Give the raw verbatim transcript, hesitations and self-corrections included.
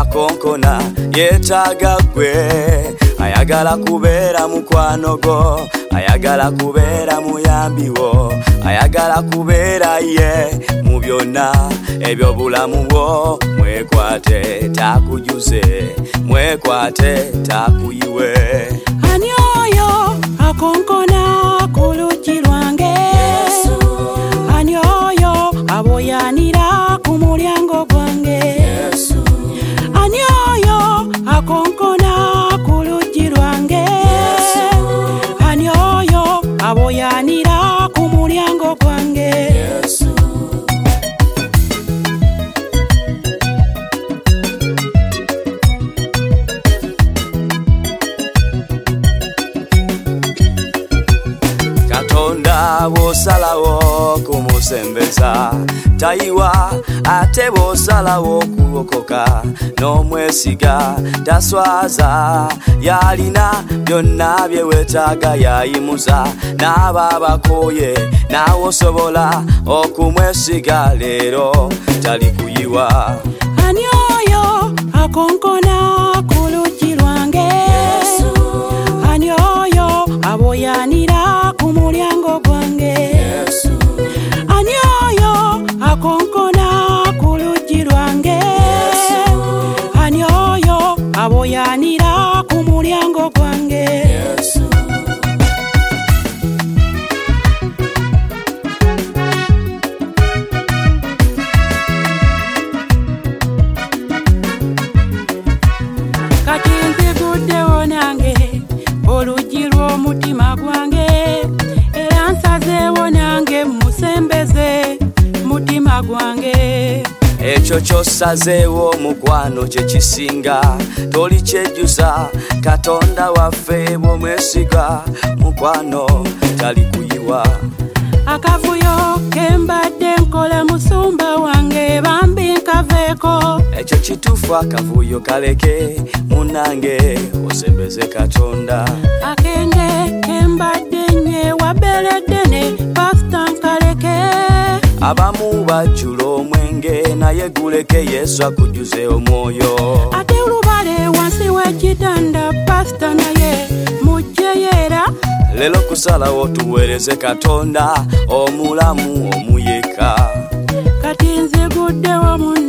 akonkona yetaaga gwe ayagala kubeera mukwano go ayagala kubeera muyambi wo ayagala kubeera ye mu byonna eby'obulamu bwo mwekwate takujuze mwekwate takuyiwe ani oyo akonkona ku luggi lwange Yesu ani oyo aboyanira ku mulyango gwange Yesu ani oyo akonkona ku luggi lwange Yesu ani oyo aboyanira ku mulyango gwange Yesu bw'osalawo kumusembeza tayiwa ate bw'osalawo kulokoka n'omwesiga taswaza yalina byonna bye weetaaga yayimuza n'aba abakooye naawe osobola okumwesiga leero tali kuyiwa ani oyo akonkona ku luggi lwange Yesu ani oyo aboyanira ku mulyango gwange Yesu ani oyo akonkona ku luggi lwange Yesu ani oyo aboyanira ku mulyango gwange Yesu kati nziguddewo nange oluggi lw'omutima gwange era nsazeewo nange musembeze mutima gwange ekyo ky'osazeewo mukwano kye kisinga toli kyejjusa katonda waffe bw'omwesiga mukwano tali kuyiwa akavuyo kembadde nkola musumba wange bambi nkaveeko ekyo kituufu akavuyo kaleke munange osembeze katonda akenge kembadde nyewa bereddene pasita nkaleke abamu bajjula omwenge naye guleke yesu akujjuze omwoyo ate olubale wansi w'ekitanda pasita naye mujjeyeera lelo kusalawo tuweereze katonda omulamu omuyeka kati nziguddewo mu